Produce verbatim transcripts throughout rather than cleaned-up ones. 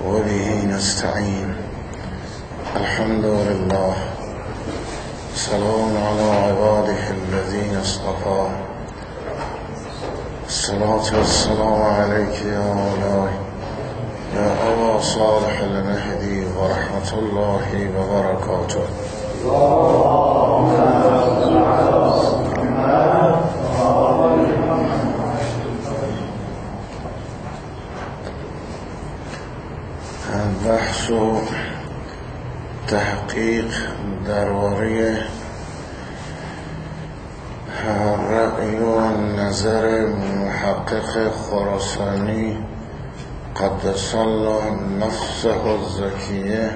وبه نستعين. الحمد لله، سلام على عباده الذين اصطفى. الصلاة والسلام عليك يا مولاي يا أبا صالح المهدي ورحمة الله وبركاته. بحث و تحقیق درباره رأی و نظر محقق خراسانی قدس الله نفسه الزکیه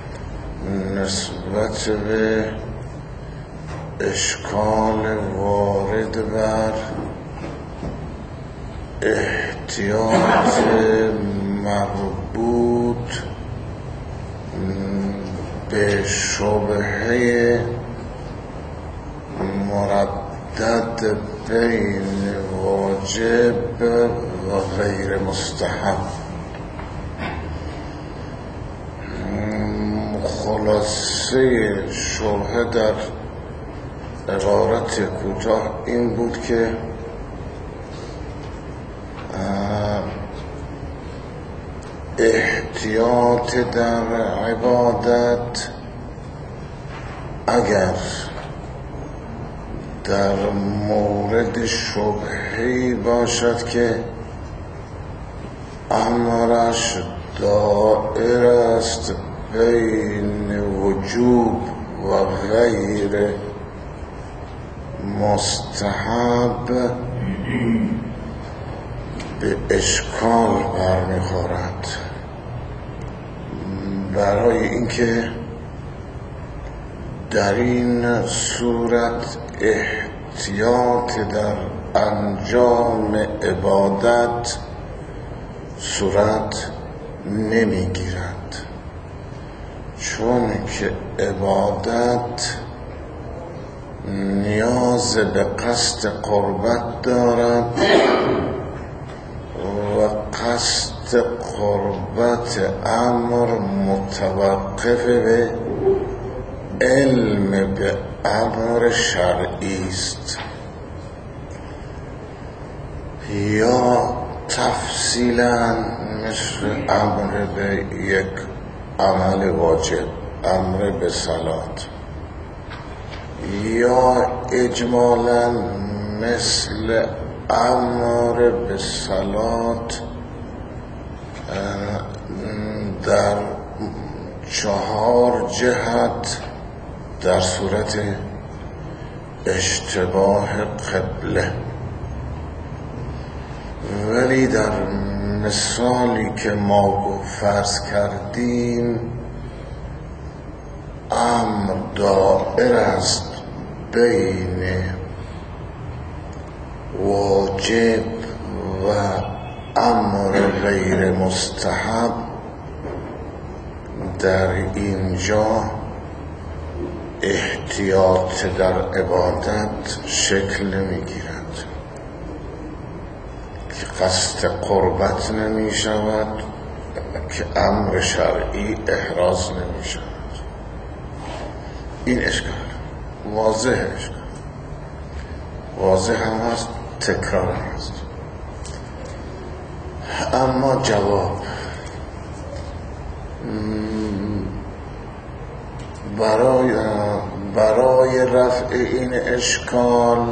نسبت به اشکال وارد بر احتیاط مربوط به شبهه مردد بین واجب و غیر مستحب. خلاصه شبهه در عبارت کوتاه این بود که احتیاط در عبادت اگر در مورد شبهه‌ای باشد که امرش دائر است بین وجوب و غیر مستحب، به اشکال برمیخورد. برای اینکه در این صورت احتیاط در انجام عبادت صورت نمیگیرد، چون که عبادت نیاز به قصد قربت دارد و قصد قربت امر متوقف به علم به امر شرعی است، یا تفصیلا مثل امر به یک عمل واجب، امر به صلات، یا اجمالا مثل امر به صلات در چهار جهت در صورت اشتباه قبله. ولی در مثالی که ما فرض کردیم امر دائر است بین واجب و امر غیر مستحب، در اینجا احتیاط در عبادت شکل نمیگیرد که قصد قربت نمی شود، که امر شرعی احراز نمی شود. این اشکال واضح اشکال واضح هم هست، تکرار هم هست. اما جواب برای برای رفع این اشکال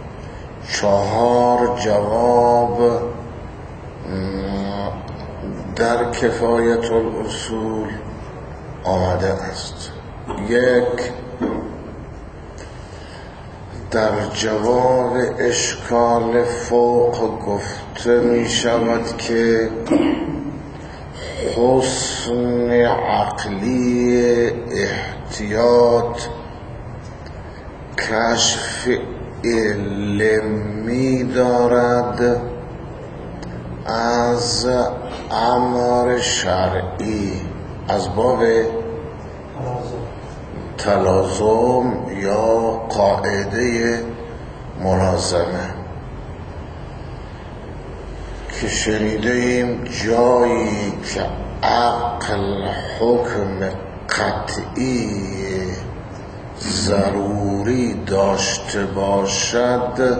چهار جواب در کفایت الاصول آمده است. یک، در جواب اشکال فوق گفته می شود که حسن عقلی احتیاط کشف علمی دارد از امر شرعی، از باب تلازم یا قاعده ملازمه، که شنیده ایم جایی که عقل حکم قطعی ضروری داشته باشد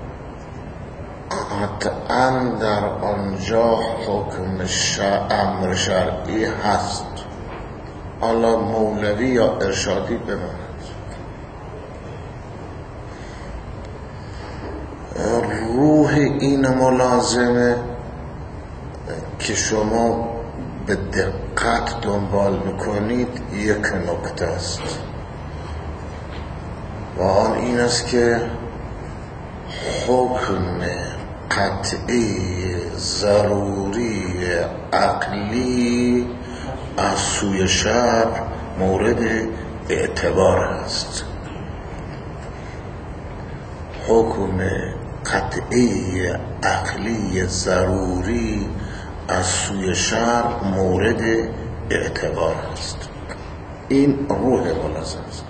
قطعا در آنجا حکم امر شرعی هست. حالا مولوی یا ارشادی بماند. روح این ملازمه که شما به دقت دنبال میکنید یک نکته است و آن این است که حکم قطعی ضروری عقلی از سوی شرع مورد اعتبار است. حکم قطعی عقلی ضروری از سوی شرع مورد اعتبار است. این روح ملازم است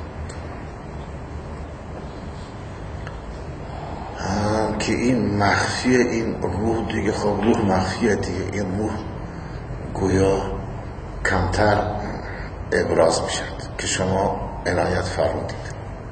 که این مخفی این روح دیگه. خب روح مخفیه دیگه. این روح گویا کمتر ابراز میشد که شما عنایت فرمودید.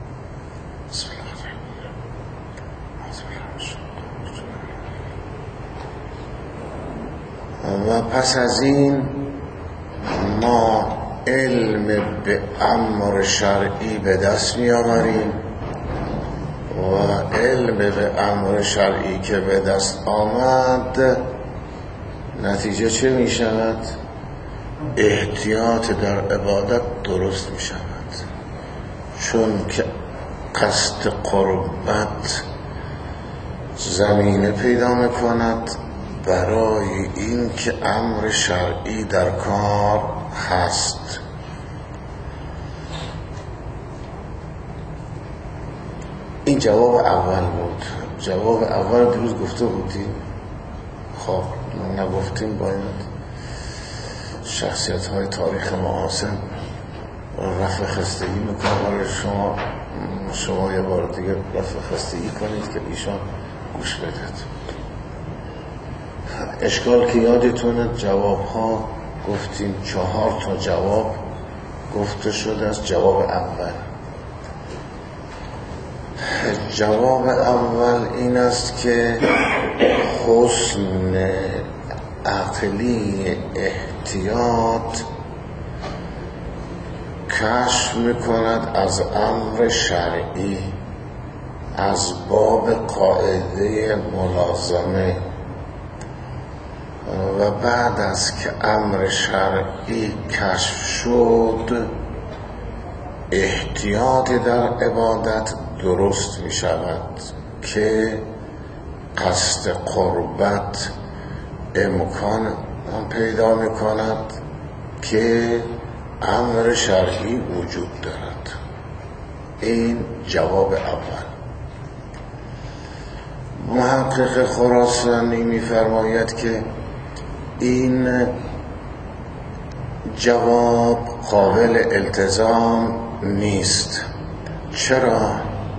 و پس از این ما علم به امر شرعی به دست می آوریم و علم به امر شرعی که به دست آمد نتیجه چه می شود؟ احتیاط در عبادت درست می شود، چون که قصد قربت زمینه پیدا می کند برای این که امر شرعی در کار هست. این جواب اول بود. جواب اول دیروز گفته بودیم. خب نگفتیم باید شخصیت های تاریخ معاصر رفع خستگی میکنه برای شما. شما یه بار دیگه رفع خستگی کنید که ایشان گوش بدید. اشکال که یادتونه جواب ها گفتیم چهار تا جواب گفته شده از جواب اول. جواب اول این است که حسن عقلی احتیاط کشف میکند از امر شرعی از باب قاعده ملازمه و بعد از که امر شرعی کشف شد احتیاط در عبادت درست می شود که قصد قربت امکان پیدا می کند که امر شرعی وجود دارد. این جواب اول. محقق خراسانی می فرماید که این جواب قابل التزام نیست. چرا؟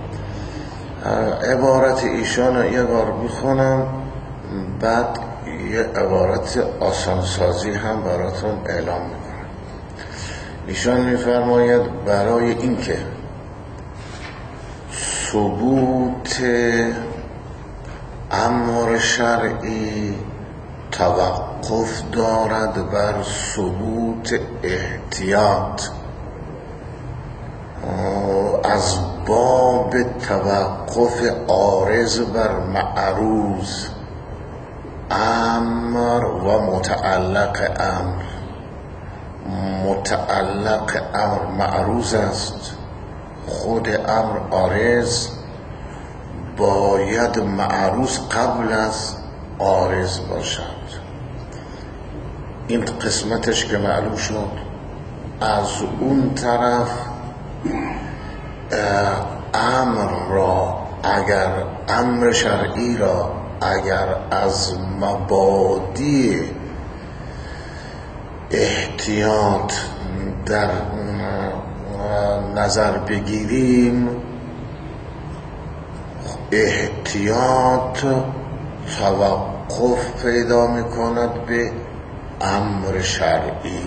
عبارت ایشان یه بار بخونم بعد یه عبارت آسانسازی هم براتون اعلام میکنم. ایشان میفرماید برای اینکه ثبوت امر شرعی توقف دارد بر ثبوت احتیاط از باب توقف عارض بر معروض امر و متعلق امر. متعلق امر معروض است، خود امر عارض، باید معروض قبل از عارض باشد. این قسمتش که معلوم شد. از اون طرف امر را اگر امر شرعی را اگر از مبادی احتیاط در نظر بگیریم، احتیاط توقف پیدا می کند به امر شرعی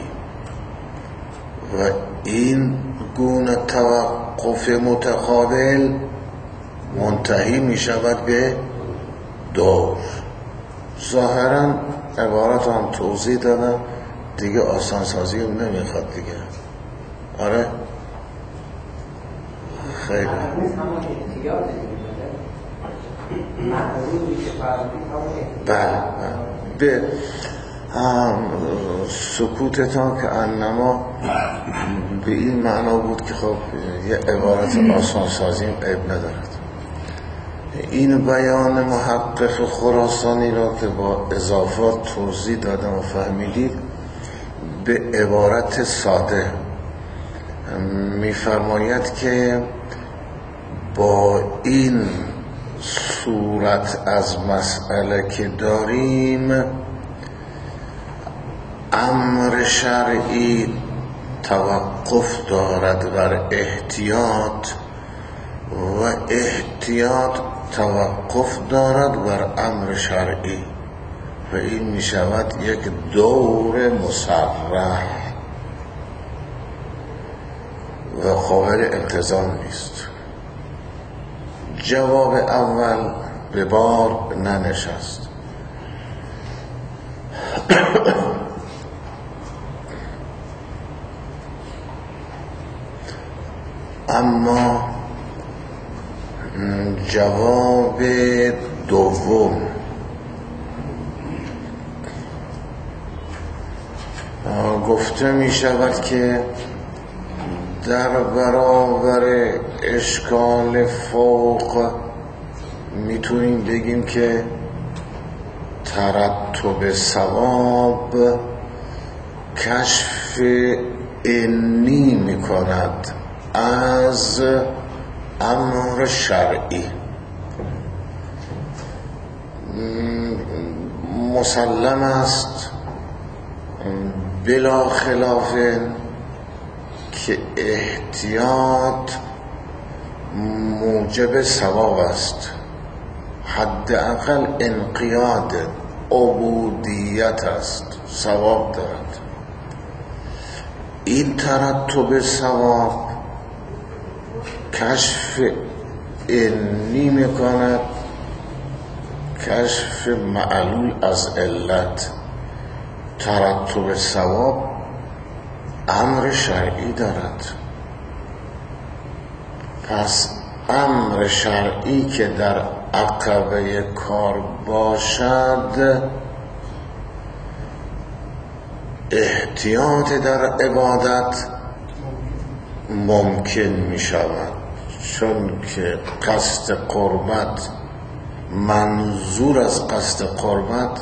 و این گونه توقف متقابل منتهی می شود به دور. ظاهرا عبارت هم توضیح دادم دیگه، آسانسازی هم نمیخواد دیگه. آره خیلی بله به سکوتتان که انما به این معنا بود که خب یه عبارت آسانسازی عیب ندارد. این بیان محقق خراسانی را که با اضافات توضیح دادم و فهمیدید به عبارت ساده می‌فرماید که با این صورت از مسئله که داریم امر شرعی توقف دارد بر احتیاط و احتیاط توقف دارد بر امر شرعی و این می شود یک دور مصرح و قابل التزام نیست. جواب اول به بار ننشست. اما جواب دوم گفته می شود که در برابر اشکال فوق میتونیم بگیم که ترتب ثواب کشف عنی میکند از امر شرعی. مسلم است بلا خلاف که احتیاط موجب ثواب است، حداقل انقیاد عبودیت است، ثواب دارد. این ترتب ثواب کشف عنی میکند، کشف معلول از علت. ترتب ثواب امر شرعی دارد، پس امر شرعی که در عقبه کار باشد احتیاط در عبادت ممکن می شود، چون که قصد قربت منظور از قصد قربت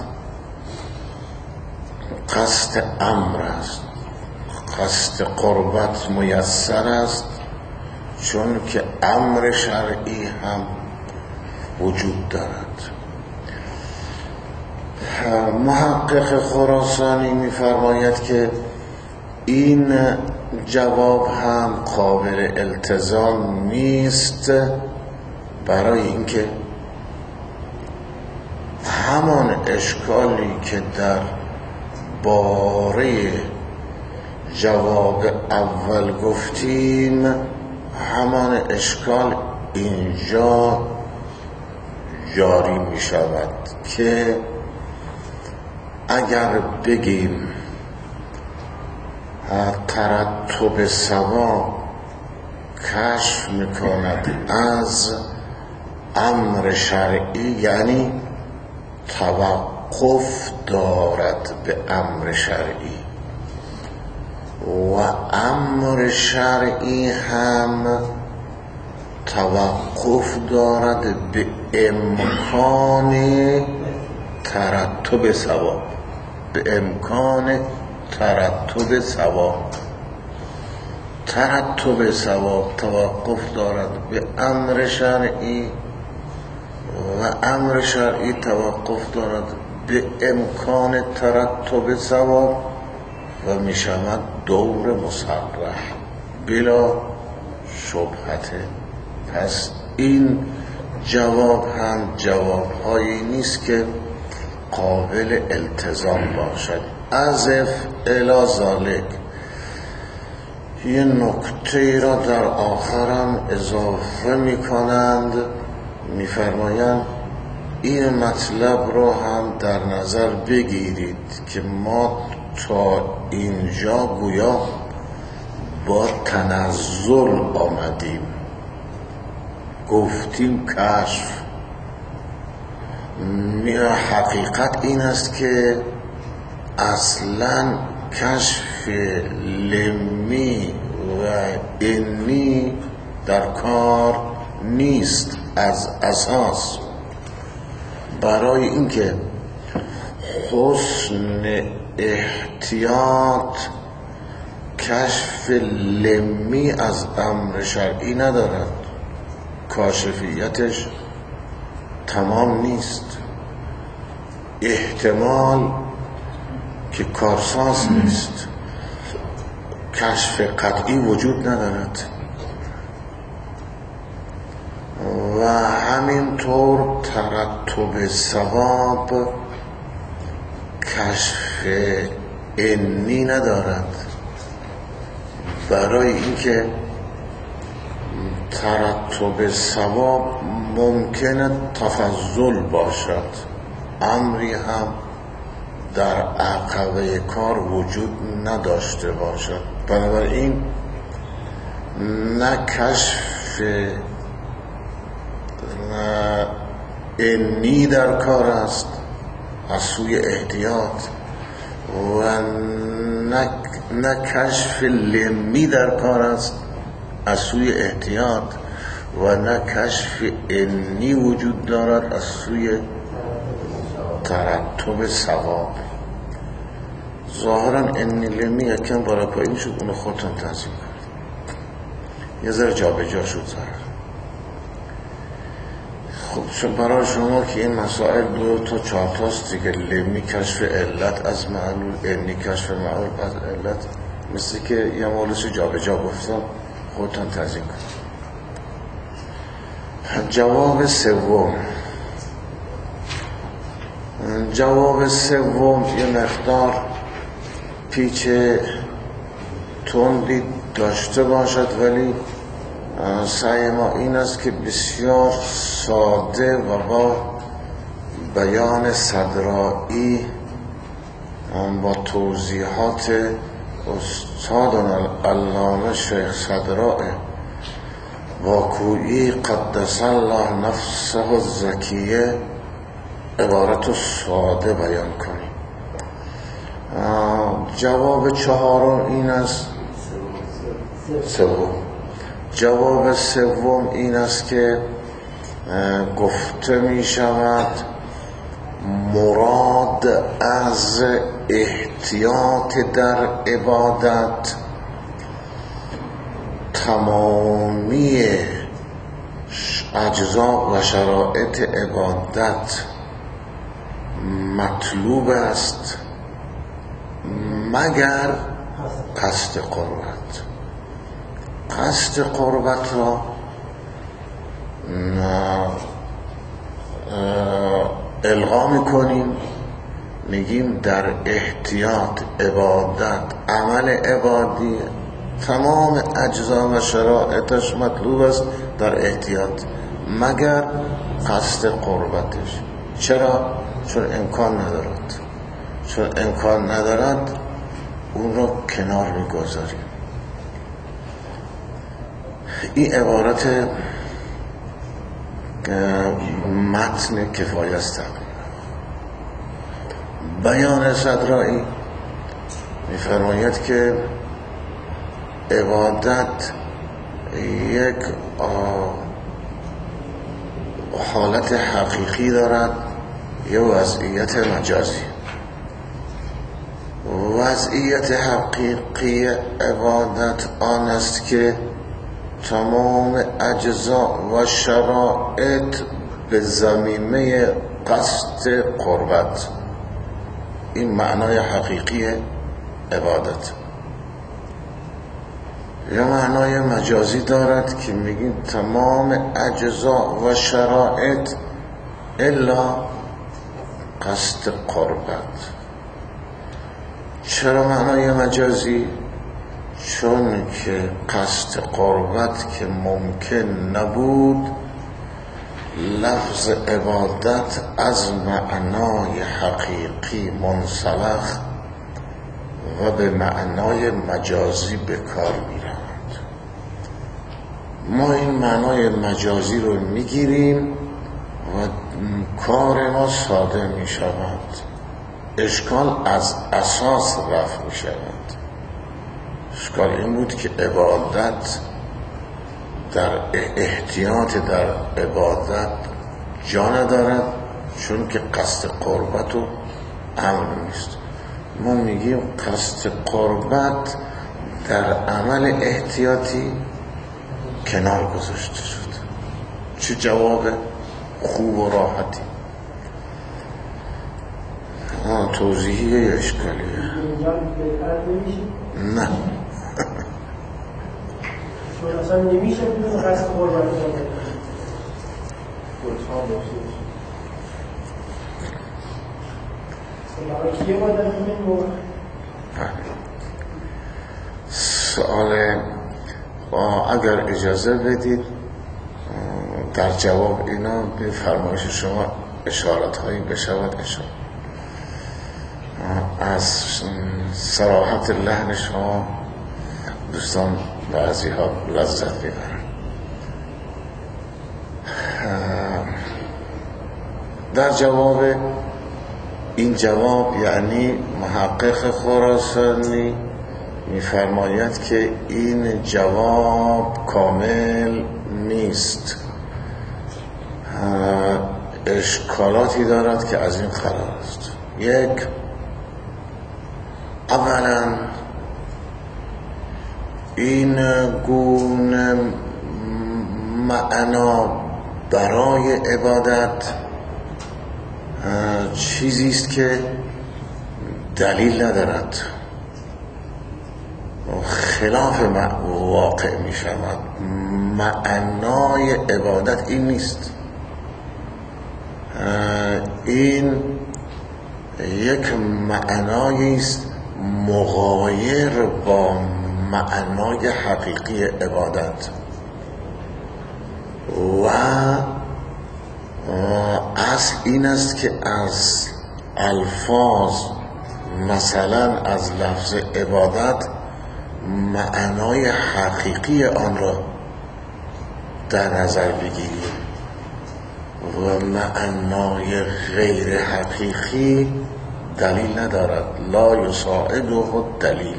قصد امر است. قصد قربت میسر است چون که امر شرعی هم وجود دارد. محقق خراسانی می‌فرماید که این جواب هم قابل التزام نیست، برای اینکه همان اشکالی که در باره جواب اول گفتیم همان اشکال اینجا جاری می شود که اگر بگیم ترتب ثواب کشف می کند از امر شرعی، یعنی توقف دارد به امر شرعی، و امر شرعی هم توقف دارد به امکان ترتب ثواب، به امکان ترتب ثواب. ترتب ثواب توقف دارد به امر شرعی و امر شرعی توقف دارد به امکان ترتب ثواب و می شود دور مصرح بلا شبهت. پس این جواب هم جواب هایی نیست که قابل التزام باشد. اضف الی ذالک، یه نکته را در آخرم اضافه می کنند، می فرمایند این مطلب رو هم در نظر بگیرید که ما تا اینجا گویا با تنزل آمدیم، گفتیم کشف. حقیقت این است که اصلا کشف لمی و انی در کار نیست. از اساس برای اینکه حسن احتیاط کشف لمی از امر شرعی ندارد، کاشفیتش تمام نیست، احتمال که کارساز نیست، کشف قطعی وجود ندارد و همینطور ترتب ثواب کشف انی ندارد. برای اینکه ترتب ثواب ممکنه تفضل باشد، امری هم در عقبه کار وجود نداشته باشد. بنابراین نه کشف انی در کار است از سوی احتیاط و نه, نه کشف لمی در کار است از سوی احتیاط و نه کشف انی وجود دارد از سوی ترتب ثواب. ظاهرا انی لمی یکم بالا پایین شد، اونو خودتون تنظیم کرد، یه ذره جا به جا شد ظاهر. خب برای شما که این مسائل دو تا چهار تاست دیگه، لمی کشف علت از معلول، انی کشف معلول از علت، مثل که یه مولش جا به جا گفتم، خودتون تنظیم کنید. جواب سوم جواب سوم یه مقدار پیچ تندی داشته باشد، ولی سعی ما این است که بسیار ساده و با بیان صدرائی با توضیحات استادنا علامه شیخ صدرائی با کویی قدس الله نفسه الزکیه عبارت ساده بیان کنیم. جواب چهارم این است سوم جواب سوم این است که گفته می شود مراد از احتیاط در عبادت تمامی اجزا و شرایط عبادت مطلوب است مگر قصد قربت. قصد قربت را الغا میکنیم، میگیم در احتیاط عبادت عمل عبادی تمام اجزا و شرایطش مطلوب است در احتیاط مگر قصد قربتش. چرا؟ چون امکان ندارد چون امکان ندارد اون رو کنار میگذاریم. این عبارت متن کفایه است. بیان صدرائی می‌فرماید که عبادت یک حالت حقیقی دارد یا وضعیت مجازی. وضعیت حقیقی عبادت آن است که تمام اجزا و شرایط به ضمیمه قصد قربت. این معنای حقیقی عبادت. یا معنای مجازی دارد که میگیم تمام اجزا و شرایط الا قصد قربت. چرا معنای مجازی؟ چون که قصد قربت که ممکن نبود لفظ عبادت از معنای حقیقی منسلخ و به معنای مجازی به کار می‌رود. ما این معنای مجازی رو میگیریم و کار ما ساده می شود. اشکال از اساس رفع می شود. اشکال این بود که عبادت در احتیاط در عبادت جا ندارد، چون که قصد قربت و امر نیست. ما میگیم قصد قربت در عمل احتیاطی کنار گذاشته شد. چه جواب خوب و راحتی. آه توضیحیه یا اشکالیه؟ نه چون اصلا نمیشه بدون قصد قربت کنه. سوال اگر اجازه بدید در جواب اینا به فرمایش شما اشارات هایی بشود اشاره. از صراحت لحن شما دوستان بعضی ها لذت میبرن. در جواب این جواب یعنی محقق خراسانی میفرماید که این جواب کامل نیست، اشکالاتی دارد که از این قرار است. یک، اولا این گونه معنا برای عبادت چیزی است که دلیل ندارد، خلاف واقع می شود. معنای عبادت این نیست. این یک معنایی است مغایر با معنای حقیقی عبادت و اصل این است که از الفاظ مثلا از لفظ عبادت معنای حقیقی آن را در نظر بگیریم و معنای غیر حقیقی دلیل ندارد. لا یساعده دلیل.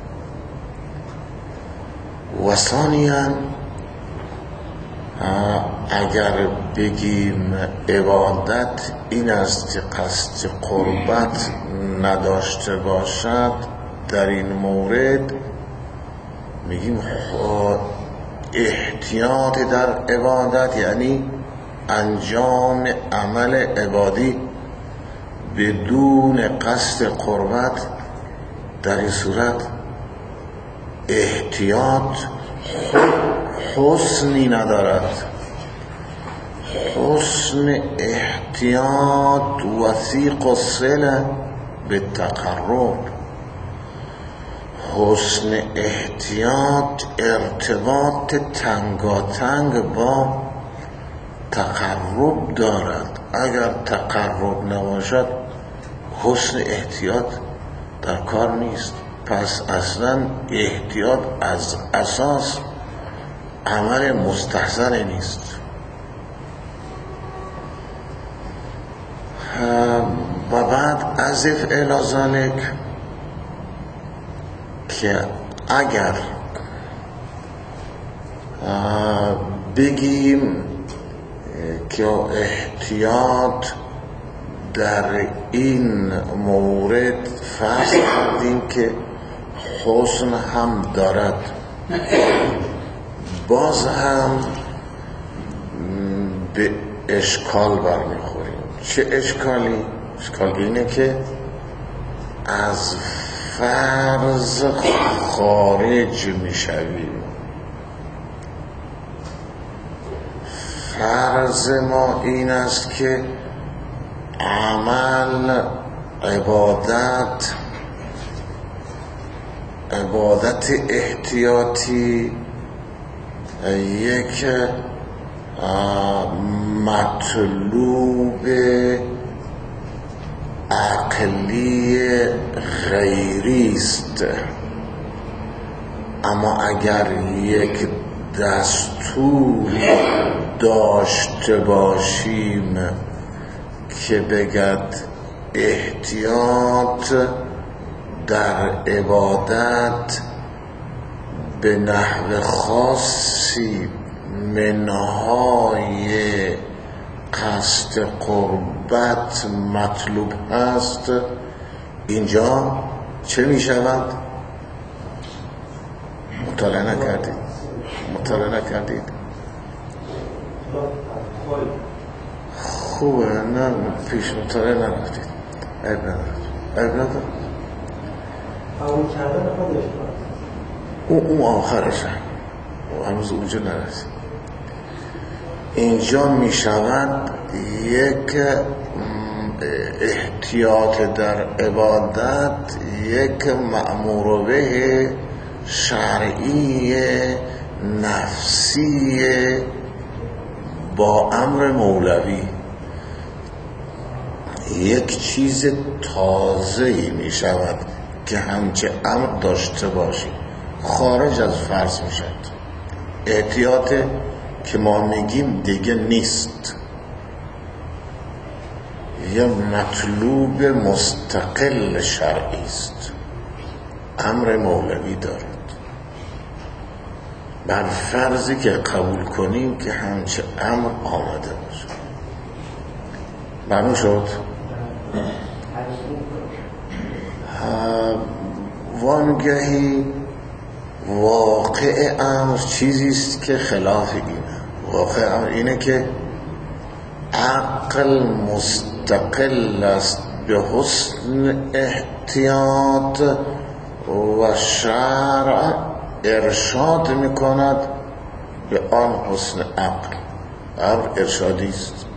و ثانیاً اگر بگیم عبادت این است که قصد قربت نداشته باشد، در این مورد میگیم احتیاط در عبادت یعنی انجام عمل عبادی بدون قصد قربت، در این صورت احتیاط حسنی ندارد. حسن احتیاط وثیق الصله بالتقرب. حسن احتیاط ارتباط تنگاتنگ با تقرب دارد. اگر تقرب نباشد حسن احتیاط در کار نیست. پس اصلا احتیاط از اساس عمل مستحسن نیست. و بعد اضف الی ذلک که اگر بگیم که احتیاط در این مورد فرض کردیم که حسن هم دارد، باز هم به اشکال برمیخوریم. چه اشکالی؟ اشکال اینه که از فرض خارج میشویم. فرض ما این است که عمل، عبادت، عبادت احتیاطی یک مطلوب عقلی غیری است، اما اگر یک دستور داشته باشیم که بگد احتیاط در عبادت به نحو خاصی منهای قصد قربت مطلوب هست، اینجا چه می شود؟ مطالعه نکردید؟ مطالعه نکردید؟ خوبه، نه پیش مطالعه نرفتید، عیب ندارد، عیب ندارد. قبول کردن خودش اون اون آخرش هم هنوز اونجا نرسید. اینجا می شود یک احتیاط در عبادت یک مأمور به شرعی نفسی با امر مولوی، یک چیز تازه‌ای می شود که همچه امر داشته باشی، خارج از فرض می شود. احتیاط که ما میگیم دیگه نیست، یه مطلوب مستقل شرعی است، امر مولوی دارد. بر فرضی که قبول کنیم که همچه امر آمده باشه. معلوم شد؟ وانگهی واقع امر چیزی است که خلاف اینه. واقع امر اینه که عقل مستقل است به حسن احتیاط و شرع ارشاد میکند به آن حسن عقل. امر ارشادی است.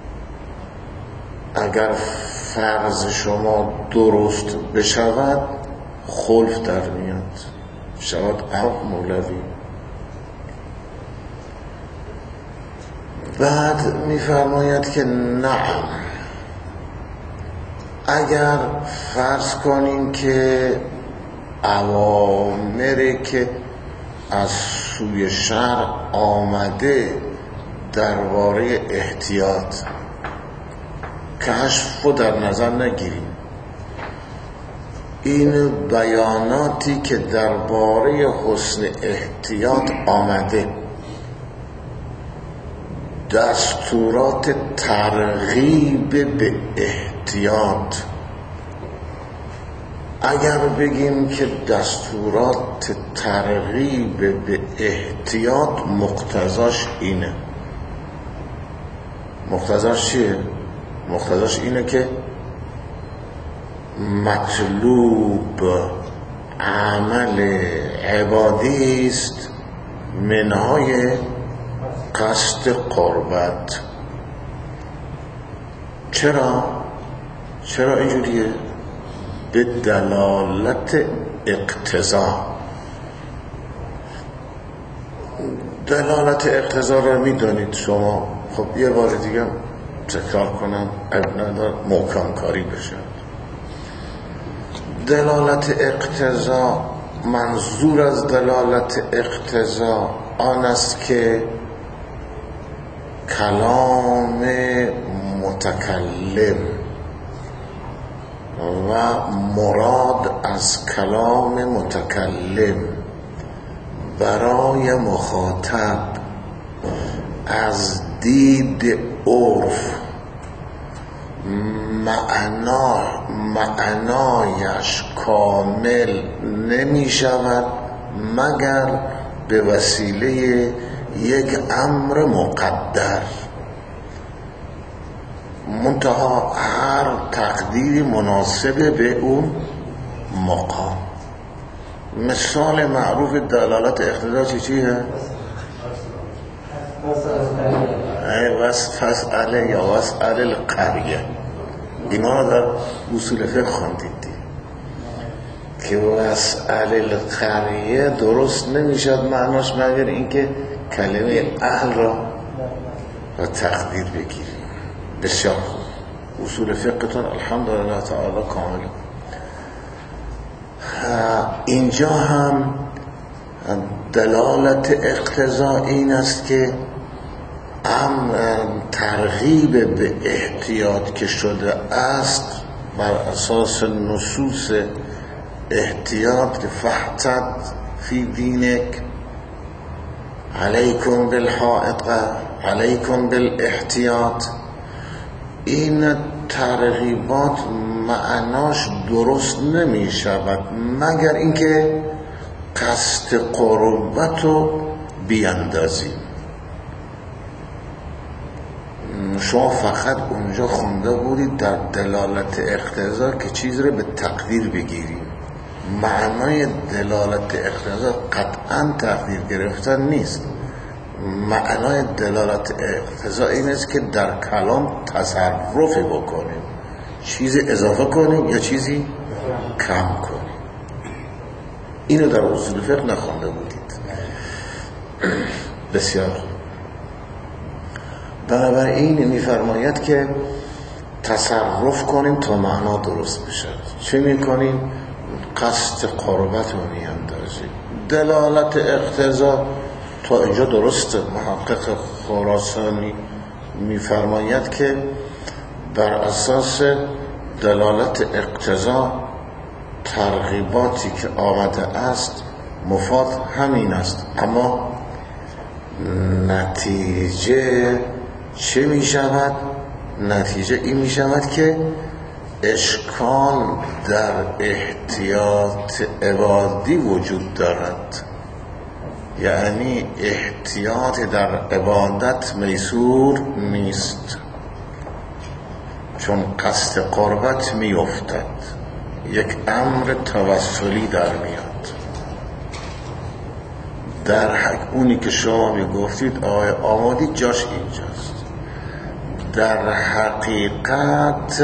اگر فرض شما درست بشود خلف در میاد، شود امر مولوی. بعد میفرماید که نعم، اگر فرض کنیم که اوامری که از سوی شرع آمده درباره احتیاط کشف رو در نظر نگیریم، این بیاناتی که درباره حسن احتیاط آمده، دستورات ترغیب به احتیاط، اگر بگیم که دستورات ترغیب به احتیاط مقتضاش اینه، مقتضاش چیه؟ مقتضاش اینه که مطلوب عمل عبادی است منهای قصد قربت. چرا؟ چرا اینجوریه؟ به دلالت اقتضا. دلالت اقتضا رو میدونید شما. خب یه بار دیگه تکرار کنم، اب ندار محکم کاری بشه. دلالت اقتضا، منظور از دلالت اقتضا آن است که کلام متکلم و مراد از کلام متکلم برای مخاطب از دید عرف معنا معنایش کامل نمی شود مگر به وسیله یک امر مقدر، منتها هر تقدیری مناسب به اون مقام. مثال معروف دلالت اقتضا چی چیه؟ فسأل یا وسأل القریه. اینا رو در اصول فقه خواندید که مسئله القریه درست نمیشد معناش مگر اینکه کلمه اهل را را تقدیر بگیریم. بسیار خوب، اصول فقهتون الحمدلله تعالی کامل. اینجا هم دلالت اقتضا این است که ام ترغیب به احتیاط که شده است بر اساس نصوص احتیاط که فحتد فی دینک علیکم بالحائط علیکم بالاحتیاط، این ترغیبات معناش درست نمی شود مگر اینکه قصد قربت رو بیاندازیم. شما فقط اونجا خونده بودید در دلالت اقتضا که چیز رو به تقدیر بگیریم. معنای دلالت اقتضا قطعا تقدیر گرفتن نیست. معنای دلالت اقتضا این است که در کلام تصرفی بکنیم، چیزی اضافه کنیم یا چیزی کم کنیم. اینو در اصول فقه نخونده بودید. بسیار. بنابراین میفرماید که تصرف کنیم تا معنا درست بشه. چه میکنیم؟ قصد قربت رو میاندازیم. دلالت اقتضا تا اینجا درسته. محقق خراسانی میفرماید که بر اساس دلالت اقتضا ترغیباتی که آمده است مفاد همین است، اما نتیجه چه می شود؟ نتیجه این می شود که اشکال در احتیاط عبادی وجود دارد، یعنی احتیاط در عبادت میسور نیست، چون قصد قربت می افتد، یک امر توسلی در میاد. در حق اونی که شما می گفتید آقای آمادی جاش اینجاست. در حقیقت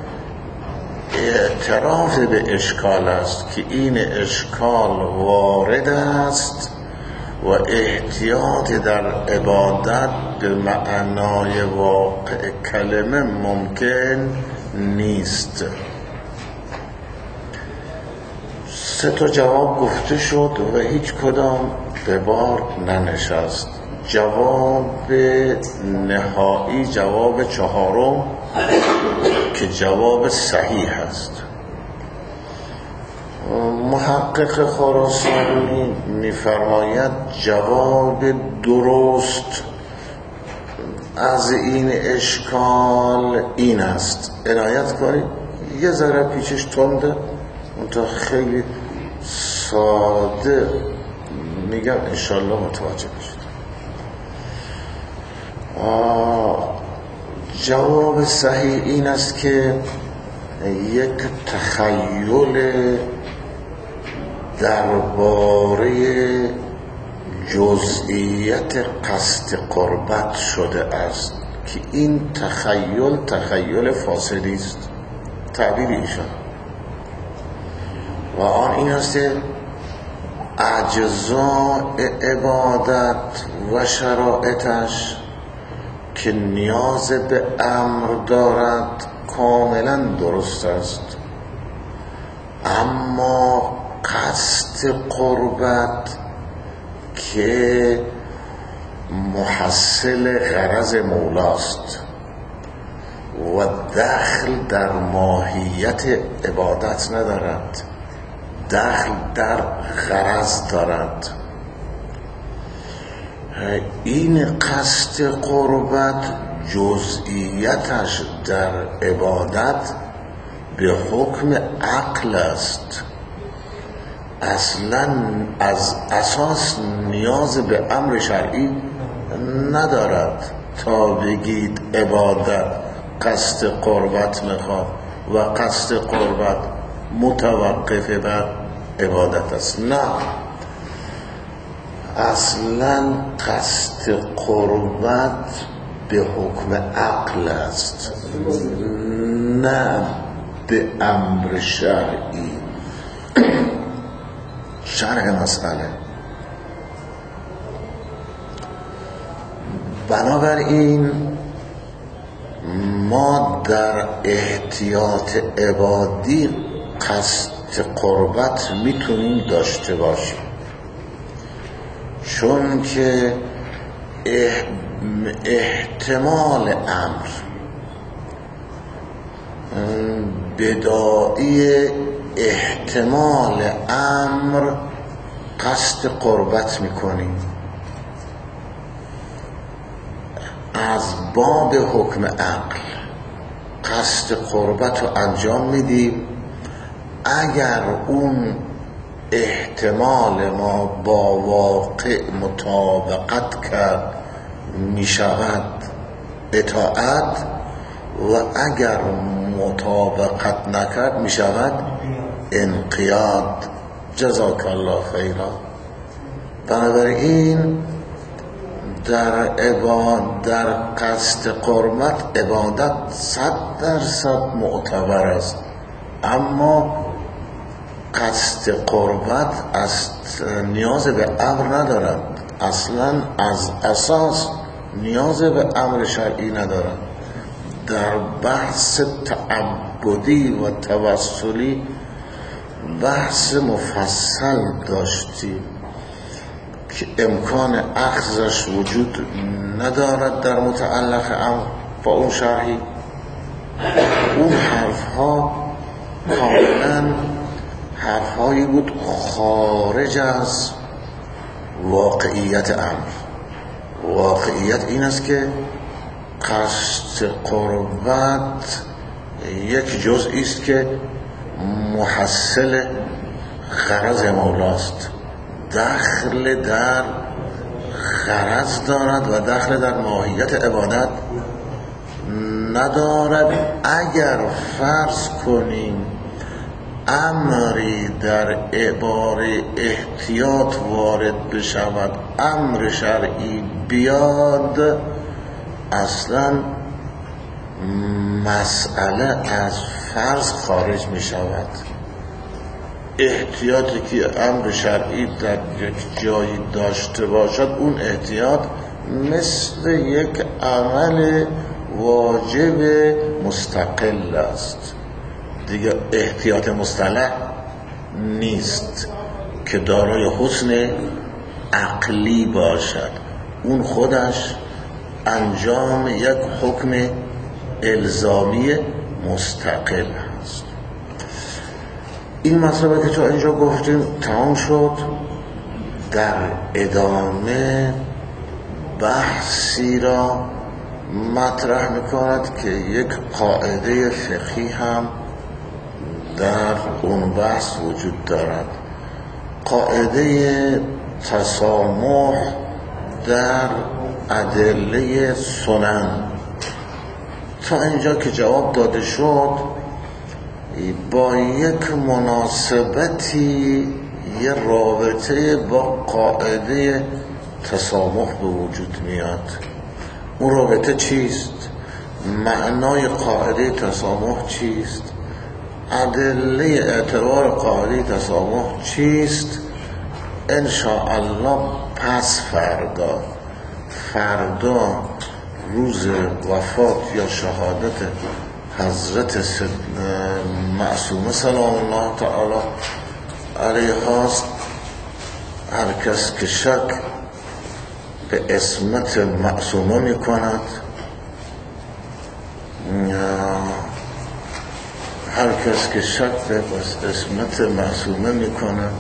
اعتراف به اشکال است که این اشکال وارد است و احتیاط در عبادت به معنای واقع کلمه ممکن نیست. سه تا جواب گفته شد و هیچ کدام به بار ننشست. جواب نهایی، جواب چهارم که جواب صحیح است. محقق خراسانی می‌فرماید جواب درست از این اشکال این است. عنایت کنید، یه ذره پیچش تنده، منتها خیلی ساده میگم، انشالله متوجه بشید. جواب صحیح این است که یک تخیل درباره جزئیت قصد قربت شده است که این تخیل تخیل فاسدی است. تعبیر ایشان و آن این است که اجزاء عبادت و شرایطش که نیاز به امر دارد کاملا درست است، اما قصد قربت که محصل غرض مولاست و دخل در ماهیت عبادت ندارد، دخل در غرض دارد. این قصد قربت جزئیتش در عبادت به حکم عقل است، اصلا از اساس نیاز به امر شرعی ندارد تا بگید عبادت قصد قربت میخواد و قصد قربت متوقف بر عبادت است. نه، اصلا قصد قربت به حکم عقل است، نه به امر شرعی. شرح مسئله. بنابراین ما در احتیاط عبادی قصد قربت میتونیم داشته باشیم، چون که احتمال امر بداعی احتمال امر قصد قربت میکنیم، از باب حکم عقل قصد قربت رو انجام میدیم. اگر اون احتمال ما با واقع مطابقت کرد میشود اطاعت، و اگر مطابقت نکرد میشود انقیاد. جزاک الله خیرا. بنابراین در عبادت در قصد قربت عبادت صد درصد معتبر است، اما قصد قربت از نیاز به امر ندارند، اصلا از اساس نیاز به امر شرعی ندارند. در بحث تعبدی و توسلی بحث مفصل داشتیم که امکان اخذش وجود ندارد در متعلق امر با اون شرعی. اون حرف ها کاملا حرف هایی بود خارج از واقعیت امر. واقعیت این است که قصد قربت یک جزئی است که محصل غرض مولاست، دخل در غرض دارد و دخل در ماهیت عبادت ندارد. اگر فرض کنیم امری در عباره احتیاط وارد بشود، امر شرعی بیاد، اصلا مسئله از فرض خارج می شود. احتیاطی که امر شرعی در یک جایی داشته باشد، اون احتیاط مثل یک عمل واجب مستقل است، دیگه احتیاط مصطلح نیست که دارای حسن عقلی باشد. اون خودش انجام یک حکم الزامی مستقل است. این مسئله که تا اینجا گفتیم تمام شد. در ادامه بحثی را مطرح میکند که یک قاعده فقهی هم در اون بحث وجود دارد، قاعده تسامح در ادله سنن. تا اینجا که جواب داده شد، با یک مناسبتی یه رابطه با قاعده تسامح به وجود میاد. اون رابطه چیست؟ معنای قاعده تسامح چیست؟ ادله اعتبار قاعده تسامح چیست؟ انشاءالله پس فردا فردا روز وفات یا شهادت حضرت معصومه سلام الله تعالی علیهاست، هر کس که شک به اسمت معصومه می کند، هر کس که شک به اسمت معصومه می کند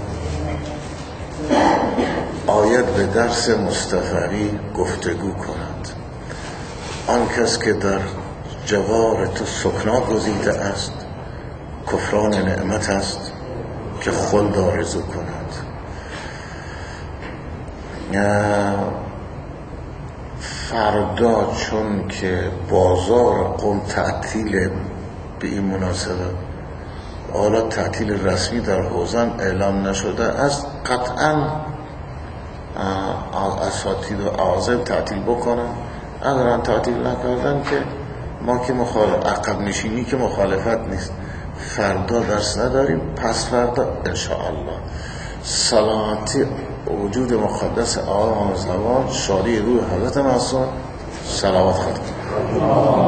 آید به درس مستفری گفتگو کند. آن کس که در جوار تو سکنا گزیده است کفران نعمت است که خلد آرزو کند. فردا چون که بازار قم تعطیل به این مناسبت، حالا تعطیل رسمی در حوزه اعلام نشده است، قطعا اساتید و اعاظم تعطیل بکنن. اگر تعطیل نکردن که ما که مخالف عقب نشینی که مخالفت نیست. فردا درس نداریم، پس فردا انشاءالله سلامتی وجود مقدس آقا زمان، شادی روح حضرت معصوم، صلوات خواهد.